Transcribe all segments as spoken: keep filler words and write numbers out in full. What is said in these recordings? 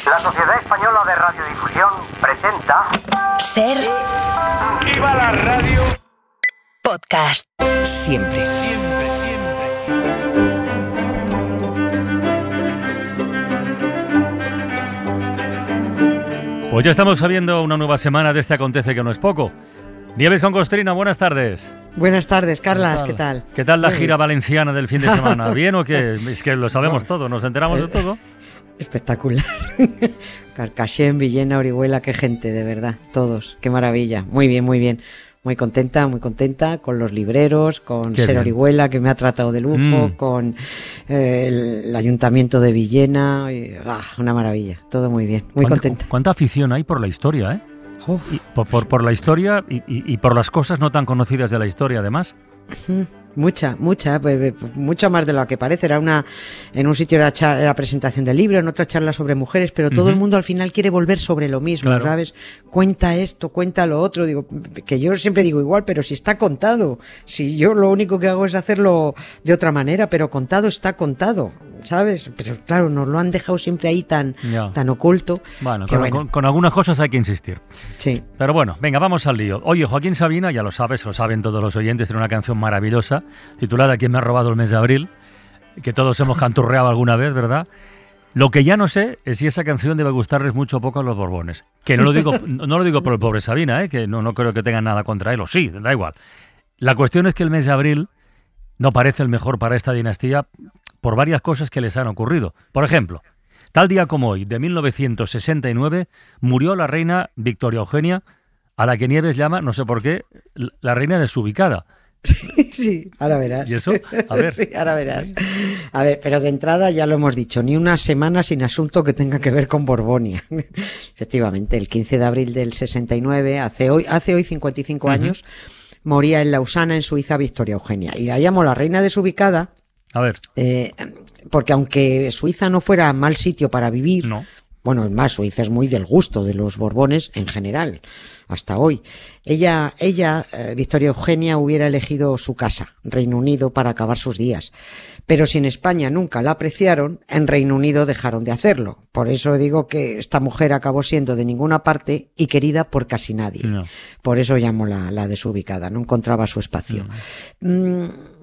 La Sociedad Española de Radiodifusión presenta... Ser... ¡Viva la radio! Podcast. Siempre. Siempre, siempre. Pues ya estamos sabiendo una nueva semana de este acontece que no es poco. Nieves con Costrina, buenas tardes. Buenas tardes, Carlas, ¿qué tal? ¿Qué tal la Muy gira bien. valenciana del fin de semana? ¿Bien o qué? Es que lo sabemos todo, nos enteramos de todo. Espectacular. Carcaixent, Villena, Orihuela, qué gente, de verdad, todos, qué maravilla. Muy bien, muy bien. Muy contenta, muy contenta con los libreros, con Qué Ser bien. Orihuela, que me ha tratado de lujo, Mm. con eh, el, el Ayuntamiento de Villena. Y, ah, una maravilla, todo muy bien, muy ¿Cuánta- contenta. ¿Cuánta afición hay por la historia, eh? Uf, Y por, por, por la historia y, y- y por las cosas no tan conocidas de la historia, además. mm, mucha, mucha, pues, eh, mucho más de lo que parece. Era una, en un sitio era char- era presentación del libro, en otra charla sobre mujeres, pero todo Ujú. el mundo al final quiere volver sobre lo mismo, Claro. ¿sabes? Cuenta esto, cuenta lo otro. Digo, que yo siempre digo igual, pero si está contado, si yo lo único que hago es hacerlo de otra manera, pero contado está contado, ¿sabes? Pero claro, nos lo han dejado siempre ahí tan, Ya. tan oculto. Bueno, que con, bueno, con- con algunas cosas hay que insistir. sí. Pero bueno, venga, vamos al lío. Oye, Joaquín Sabina, ya lo sabes, lo saben todos los oyentes, tiene una canción maravillosa titulada ¿Quién me ha robado el mes de abril? Que todos hemos canturreado alguna vez, ¿verdad? Lo que ya no sé es si esa canción debe gustarles mucho o poco a los Borbones. Que no lo digo, no lo digo por el pobre Sabina, ¿eh? Que no, no creo que tengan nada contra él, o sí, da igual. La cuestión es que el mes de abril no parece el mejor para esta dinastía por varias cosas que les han ocurrido. Por ejemplo, tal día como hoy, de mil novecientos sesenta y nueve, murió la reina Victoria Eugenia, a la que Nieves llama, no sé por qué, la reina desubicada. Sí, ahora verás. ¿Y eso? A ver. Sí, ahora verás. A ver, pero de entrada ya lo hemos dicho, ni una semana sin asunto que tenga que ver con Borbonia. Efectivamente, el quince de abril del sesenta y nueve, hace hoy, hace hoy cincuenta y cinco Ujú. años, moría en Lausana, en Suiza, Victoria Eugenia. Y la llamo la reina desubicada, A ver, eh, porque aunque Suiza no fuera mal sitio para vivir, no. bueno, es más, Suiza es muy del gusto de los Borbones en general, hasta hoy. Ella, ella, eh, Victoria Eugenia, hubiera elegido su casa, Reino Unido, para acabar sus días. Pero si en España nunca la apreciaron, en Reino Unido dejaron de hacerlo. Por eso digo que esta mujer acabó siendo de ninguna parte y querida por casi nadie. No. Por eso llamo la, la desubicada, no encontraba su espacio. Mm,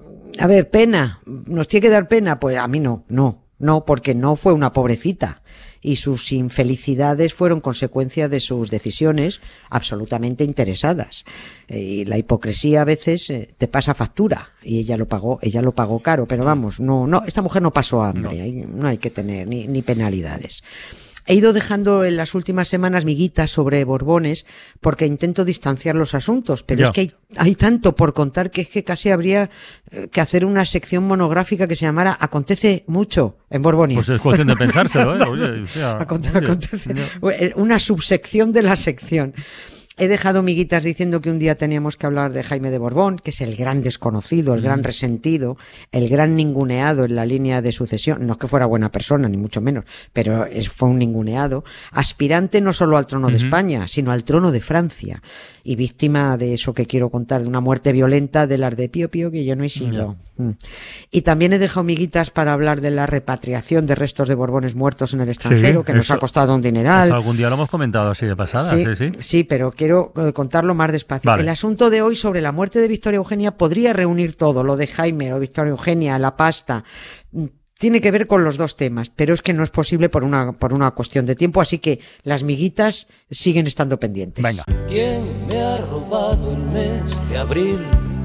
a ver, pena, ¿nos tiene que dar pena? Pues a mí no, no, no, porque no fue una pobrecita. Y sus infelicidades fueron consecuencia de sus decisiones absolutamente interesadas. Eh, y la hipocresía a veces eh, te pasa factura y ella lo pagó, ella lo pagó caro, pero vamos, no, no, esta mujer no pasó hambre, No. hay- no hay que tener ni, ni penalidades. He ido dejando en las últimas semanas miguitas sobre Borbones porque intento distanciar los asuntos, pero Ya. es que hay, hay tanto por contar que es que casi habría eh, que hacer una sección monográfica que se llamara Acontece mucho en Borbonia. Pues es cuestión de pensárselo, ¿eh? Oye, o sea, Aconte- oye, acontece. ya. Una subsección de la sección. He dejado miguitas diciendo que un día teníamos que hablar de Jaime de Borbón, que es el gran desconocido, el gran resentido, el gran ninguneado en la línea de sucesión. No es que fuera buena persona, ni mucho menos, pero es- fue un ninguneado. Aspirante no solo al trono de Ujú. España, sino al trono de Francia. Y víctima de eso que quiero contar, de una muerte violenta de las de Pío Pío, que yo no hay siglo. Mm. Y también he dejado miguitas para hablar de la repatriación de restos de Borbones muertos en el extranjero, que nos eso- ha costado un dineral. Eso algún día lo hemos comentado así de pasada, sí, sí. Sí, pero quiero eh, contarlo más despacio. Vale. El asunto de hoy sobre la muerte de Victoria Eugenia podría reunir todo, lo de Jaime, lo de Victoria Eugenia, la pasta. Mm, Tiene que ver con los dos temas, pero es que no es posible por una, por una cuestión de tiempo, así que las miguitas siguen estando pendientes. Venga. ¿Quién me ha robado el mes de abril?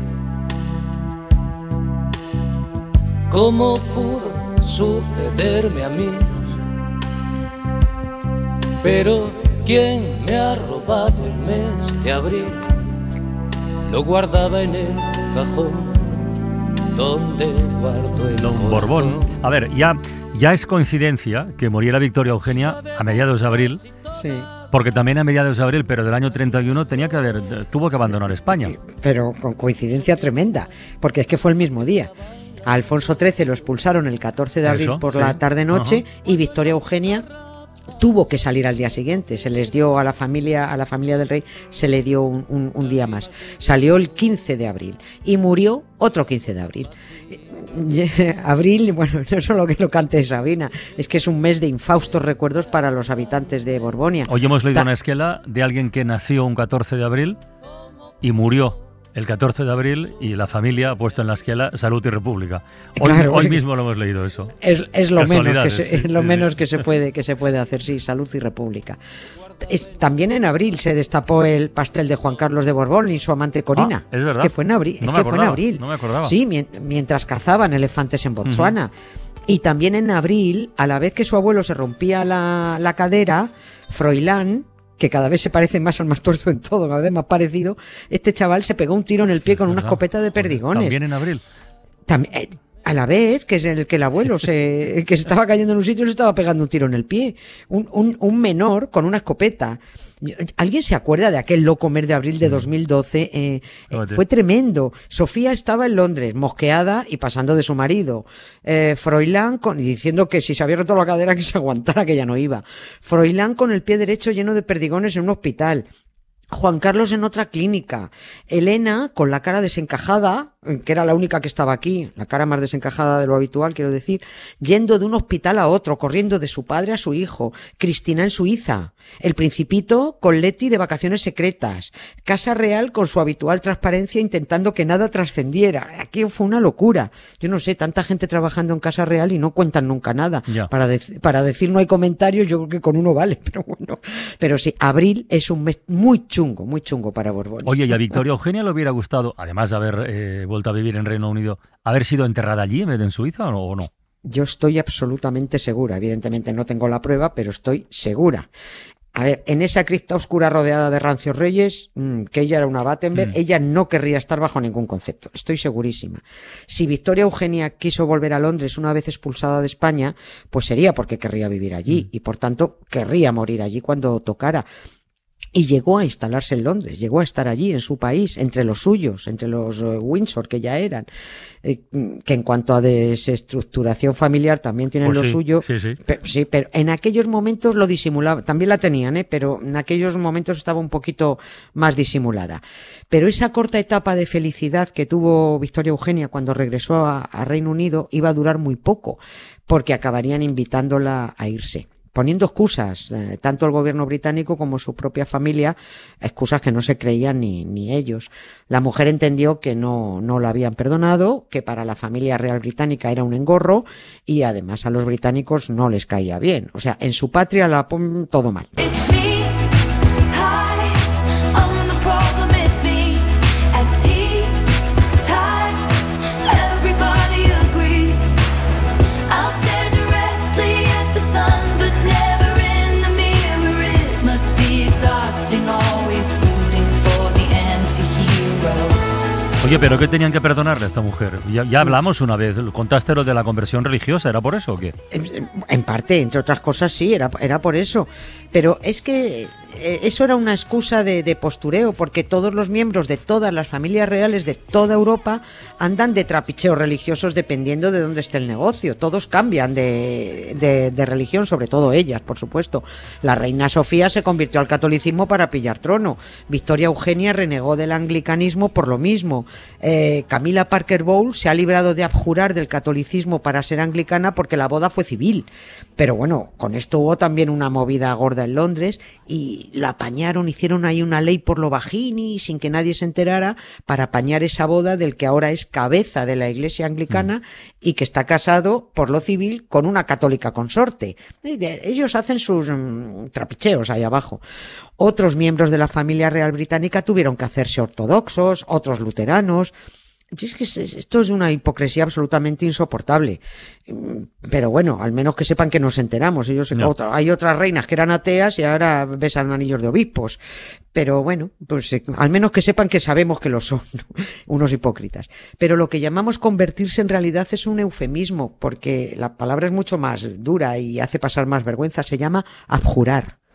¿Cómo pudo sucederme a mí? Pero ¿quién me ha robado el mes de abril? Lo guardaba en el cajón donde guardo el Don corazón. Borbón. A ver, ya, ya es coincidencia que muriera Victoria Eugenia a mediados de abril, Sí. porque también a mediados de abril, pero del año treinta y uno, tenía que haber, tuvo que abandonar España. Pero con coincidencia tremenda, porque es que fue el mismo día. A Alfonso trece lo expulsaron el catorce de abril Eso, por sí. la tarde-noche y Victoria Eugenia tuvo que salir al día siguiente, se les dio a la familia, a la familia del rey, se le dio un, un, un día más. Salió el quince de abril y murió otro quince de abril. Abril, bueno, no solo que lo cante Sabina, es que es un mes de infaustos recuerdos para los habitantes de Borgoña. Hoy hemos leído Ta- una esquela de alguien que nació un catorce de abril y murió el catorce de abril y la familia ha puesto en la esquela Salud y República. Hoy, Claro, hoy es que- mismo lo hemos leído eso. Es, es lo menos, que Casualidades, se, sí, es lo sí, menos sí. que se puede que se puede hacer, sí, Salud y República. Es- también en abril se destapó el pastel de Juan Carlos de Borbón y su amante Corina. Ah, es verdad. Que fue en abril. No es me que fue en acordaba, abril. no me acordaba. Sí, mien- mientras cazaban elefantes en Botsuana. Y también en abril, a la vez que su abuelo se rompía la, la cadera, Froilán, que cada vez se parece más al más tuerzo en todo, cada vez más parecido, este chaval se pegó un tiro en el pie Sí, con es una verdad. escopeta de perdigones. También en abril. También, eh, a la vez que es el que el abuelo se que se estaba cayendo en un sitio y se estaba pegando un tiro en el pie. Un, un, un menor con una escopeta. ¿Alguien se acuerda de aquel loco mes de abril de dos mil doce? Eh, eh, fue tremendo. Sofía estaba en Londres, mosqueada y pasando de su marido. Eh, Froilán con, y diciendo que si se había roto la cadera que se aguantara, que ya no iba. Froilán con el pie derecho lleno de perdigones en un hospital. Juan Carlos en otra clínica, Elena con la cara desencajada, que era la única que estaba aquí, la cara más desencajada de lo habitual, quiero decir, yendo de un hospital a otro, corriendo de su padre a su hijo, Cristina en Suiza, el Principito con Leti de vacaciones secretas, Casa Real con su habitual transparencia intentando que nada trascendiera. Aquí fue una locura. Yo no sé, tanta gente trabajando en Casa Real y no cuentan nunca nada. Ya. Para, de- para decir no hay comentarios, yo creo que con uno vale, pero bueno. Pero sí, abril es un mes muy chungo, muy chungo para Borbón. Oye, y a Victoria Eugenia le hubiera gustado, además de haber eh, vuelto a vivir en Reino Unido, haber sido enterrada allí en vez de en Suiza o no. ¿O no? Yo estoy absolutamente segura. Evidentemente no tengo la prueba, pero estoy segura. A ver, en esa cripta oscura rodeada de rancios reyes, mmm, que ella era una Battenberg, Mm. ella no querría estar bajo ningún concepto. Estoy segurísima. Si Victoria Eugenia quiso volver a Londres una vez expulsada de España, pues sería porque querría vivir allí Mm. y por tanto querría morir allí cuando tocara. Y llegó a instalarse en Londres, llegó a estar allí en su país, entre los suyos, entre los uh, Windsor que ya eran, eh, que en cuanto a desestructuración familiar también tienen Pues lo sí, suyo. sí, sí. Pe- sí, pero en aquellos momentos lo disimulaba, también la tenían, ¿eh? Pero en aquellos momentos estaba un poquito más disimulada. Pero esa corta etapa de felicidad que tuvo Victoria Eugenia cuando regresó a, a Reino Unido iba a durar muy poco, porque acabarían invitándola a irse. Poniendo excusas, eh, tanto el gobierno británico como su propia familia, excusas que no se creían ni, ni ellos. La mujer entendió que no, no la habían perdonado, que para la familia real británica era un engorro y además a los británicos no les caía bien. O sea, en su patria la pon todo mal. It's me, hi, I'm the problem, it's me. At tea time, everybody agrees. I'll stare directly at the sun, but never in the mirror. It must be exhausting, always rooting for the anti-hero. Oye, ¿pero qué tenían que perdonarle a esta mujer? Ya, ya hablamos una vez, contaste lo de la conversión religiosa, ¿era por eso o qué? En, en parte, entre otras cosas, sí, era, era por eso. Pero es que eh, eso era una excusa de, de postureo, porque todos los miembros de todas las familias reales de toda Europa andan de trapicheos religiosos dependiendo de dónde esté el negocio. Todos cambian de, de, de religión, sobre todo ellas, por supuesto. La reina Sofía se convirtió al catolicismo para pillar trono. Victoria Eugenia renegó del anglicanismo por lo mismo. Eh, Camila Parker Bowles se ha librado de abjurar del catolicismo para ser anglicana porque la boda fue civil. Pero bueno, con esto hubo también una movida gorda en Londres y la apañaron, hicieron ahí una ley por lo bajini sin que nadie se enterara para apañar esa boda del que ahora es cabeza de la iglesia anglicana y que está casado por lo civil con una católica consorte. Ellos hacen sus mm, trapicheos ahí abajo. Otros miembros de la familia real británica tuvieron que hacerse ortodoxos, otros luteranos. Es que esto es una hipocresía absolutamente insoportable. Pero bueno, al menos que sepan que nos enteramos. Ellos, No. otra, hay otras reinas que eran ateas y ahora besan anillos de obispos. Pero bueno, pues eh, al menos que sepan que sabemos que lo son, ¿no? Unos hipócritas. Pero lo que llamamos convertirse en realidad es un eufemismo, porque la palabra es mucho más dura y hace pasar más vergüenza. Se llama abjurar.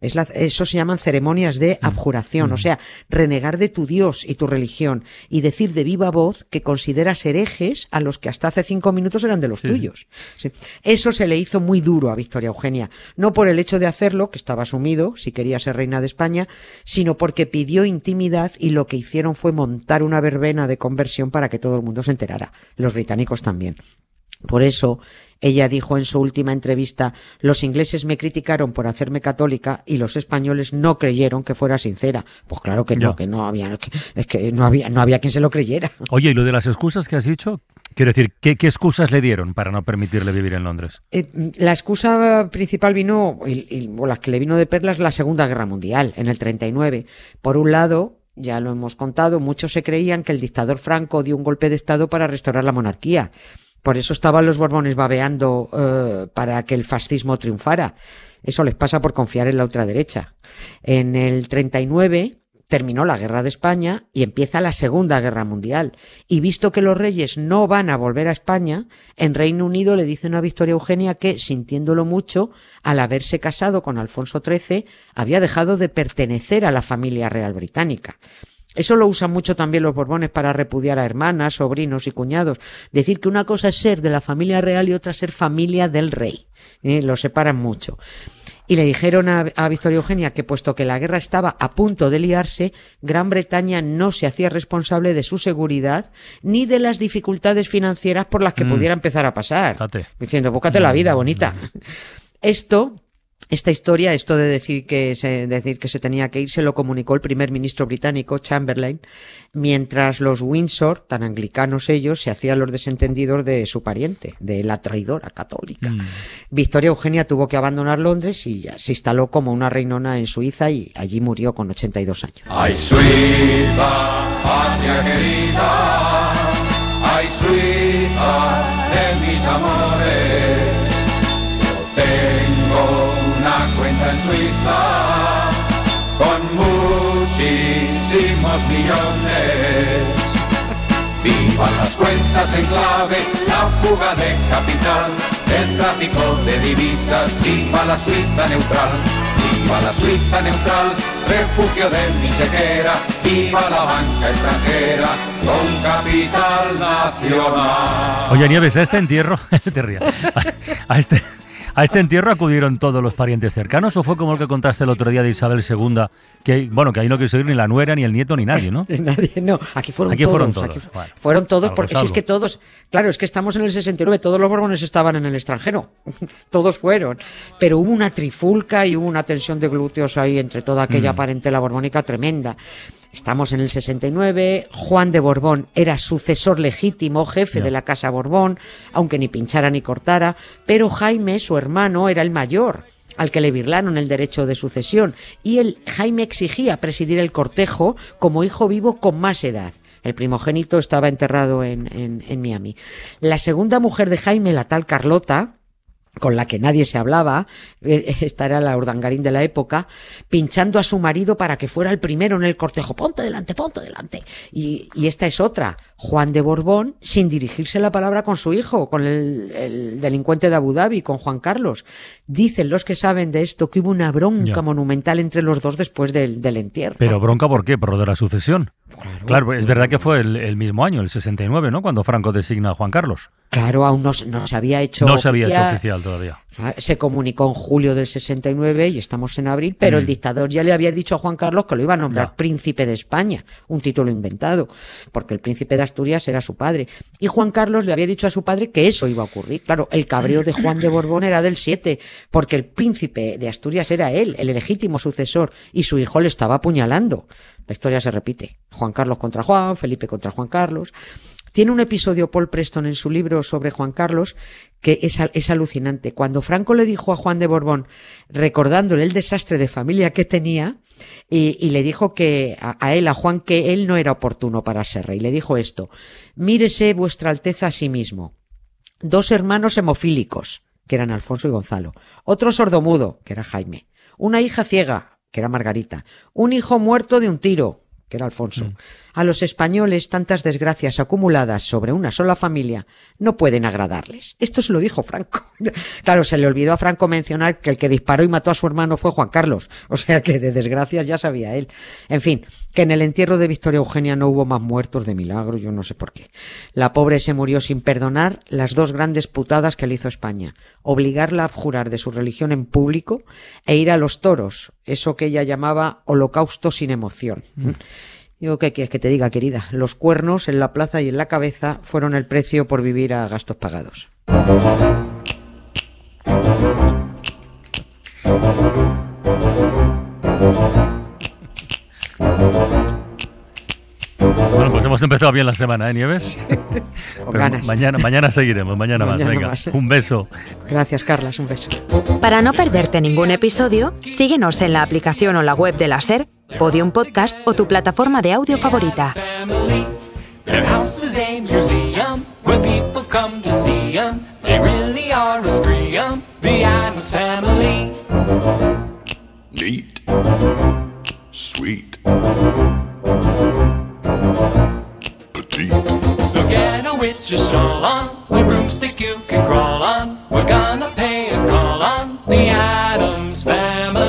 Es la, eso se llaman ceremonias de abjuración, mm. o sea, renegar de tu Dios y tu religión y decir de viva voz que consideras herejes a los que hasta hace cinco minutos eran de los sí. tuyos. Sí. Eso se le hizo muy duro a Victoria Eugenia, no por el hecho de hacerlo, que estaba asumido, si quería ser reina de España, sino porque pidió intimidad y lo que hicieron fue montar una verbena de conversión para que todo el mundo se enterara, los británicos también. Por eso, ella dijo en su última entrevista, los ingleses me criticaron por hacerme católica y los españoles no creyeron que fuera sincera. Pues claro que no, no. que no había, que, es que no había, no había quien se lo creyera. Oye, ¿y lo de las excusas que has dicho? Quiero decir, ¿qué, qué excusas le dieron para no permitirle vivir en Londres? Eh, la excusa principal vino, y, y, o la que le vino de perlas, la Segunda Guerra Mundial, en el treinta y nueve. Por un lado, ya lo hemos contado, muchos se creían que el dictador Franco dio un golpe de estado para restaurar la monarquía. Por eso estaban los Borbones babeando eh, para que el fascismo triunfara. Eso les pasa por confiar en la ultraderecha. En el treinta y nueve terminó la Guerra de España y empieza la Segunda Guerra Mundial. Y visto que los reyes no van a volver a España, en Reino Unido le dicen a Victoria Eugenia que, sintiéndolo mucho, al haberse casado con Alfonso trece, había dejado de pertenecer a la familia real británica. Eso lo usan mucho también los Borbones para repudiar a hermanas, sobrinos y cuñados. Decir que una cosa es ser de la familia real y otra ser familia del rey. ¿Eh? Lo separan mucho. Y le dijeron a, a Victoria Eugenia que, puesto que la guerra estaba a punto de liarse, Gran Bretaña no se hacía responsable de su seguridad ni de las dificultades financieras por las que mm. pudiera empezar a pasar. Date. Diciendo, búscate mm. la vida, bonita. Mm. Esto... Esta historia, esto de decir que se, decir que se tenía que ir, se lo comunicó el primer ministro británico, Chamberlain, mientras los Windsor, tan anglicanos ellos, se hacían los desentendidos de su pariente, de la traidora católica. Mm. Victoria Eugenia tuvo que abandonar Londres y ya se instaló como una reinona en Suiza y allí murió con ochenta y dos años. Ay, Suiza, patria querida, ay, Suiza, de mis amores, yo tengo una cuenta en Suiza con muchísimos millones. Vivan las cuentas en clave, la fuga de capital, el tráfico de divisas. Viva la Suiza neutral, viva la Suiza neutral, refugio de mi chequera. Viva la banca extranjera con capital nacional. Oye, Nieves, a este entierro, te rías, a, a este... ¿A este entierro acudieron todos los parientes cercanos o fue como el que contaste el otro día de Isabel segunda, que bueno, que ahí no quiso ir ni la nuera, ni el nieto, ni nadie, ¿no? Nadie, no. Aquí fueron aquí todos. Fueron todos, aquí bueno, fueron todos porque si es que todos... Claro, es que estamos en el sesenta y nueve, todos los Borbones estaban en el extranjero. Todos fueron. Pero hubo una trifulca y hubo una tensión de glúteos ahí entre toda aquella mm. parentela borbónica tremenda. Estamos en el sesenta y nueve, Juan de Borbón era sucesor legítimo, jefe no. de la Casa Borbón, aunque ni pinchara ni cortara, pero Jaime, su hermano, era el mayor, al que le birlaron el derecho de sucesión, y el Jaime exigía presidir el cortejo como hijo vivo con más edad. El primogénito estaba enterrado en, en, en Miami. La segunda mujer de Jaime, la tal Carlota, con la que nadie se hablaba, esta era la urdangarín de la época, pinchando a su marido para que fuera el primero en el cortejo. Ponte delante, ponte delante. Y, y esta es otra, Juan de Borbón, sin dirigirse la palabra con su hijo, con el, el delincuente de Abu Dhabi, con Juan Carlos. Dicen los que saben de esto que hubo una bronca ya. monumental entre los dos después del, del entierro. ¿Pero bronca por qué? ¿Por lo de la sucesión? Claro, claro, es verdad que fue el, el mismo año, el sesenta y nueve, ¿no? Cuando Franco designa a Juan Carlos. Claro, aún no, no se había hecho No oficial. se había hecho oficial todavía. Se comunicó en julio del sesenta y nueve y estamos en abril, pero mm. el dictador ya le había dicho a Juan Carlos que lo iba a nombrar ya. príncipe de España, un título inventado, porque el príncipe de Asturias era su padre. Y Juan Carlos le había dicho a su padre que eso iba a ocurrir. Claro, el cabreo de Juan de Borbón era del siete, porque el príncipe de Asturias era él, el legítimo sucesor, y su hijo le estaba apuñalando. La historia se repite. Juan Carlos contra Juan, Felipe contra Juan Carlos. Tiene un episodio Paul Preston en su libro sobre Juan Carlos que es, es alucinante. Cuando Franco le dijo a Juan de Borbón, recordándole el desastre de familia que tenía, y, y le dijo que a, a él, a Juan, que él no era oportuno para ser rey. Le dijo esto: mírese vuestra alteza a sí mismo. Dos hermanos hemofílicos, que eran Alfonso y Gonzalo. Otro sordomudo, que era Jaime. Una hija ciega, que era Margarita. Un hijo muerto de un tiro, que era Alfonso. Mm. A los españoles tantas desgracias acumuladas sobre una sola familia no pueden agradarles. Esto se lo dijo Franco. Claro, se le olvidó a Franco mencionar que el que disparó y mató a su hermano fue Juan Carlos. O sea que de desgracias ya sabía él. En fin, que en el entierro de Victoria Eugenia no hubo más muertos de milagro, yo no sé por qué. La pobre se murió sin perdonar las dos grandes putadas que le hizo España. Obligarla a abjurar de su religión en público e ir a los toros, eso que ella llamaba holocausto sin emoción. Mm. Digo, ¿qué quieres que te diga, querida? Los cuernos en la plaza y en la cabeza fueron el precio por vivir a gastos pagados. Bueno, pues hemos empezado bien la semana, ¿eh, Nieves? Con ganas. Mañana, mañana seguiremos, mañana, mañana más. Venga, más, ¿eh? Un beso. Gracias, Carlas, un beso. Para no perderte ningún episodio, síguenos en la aplicación o la web de la SER, Podium Podcast o tu plataforma de audio favorita. Their house is a museum where people come to see them. They really are a scream, the Addams Family. Neat. Sweet. Petite. So get a witch's shawl on, a broomstick you can crawl on. We're gonna pay a call on the Addams Family.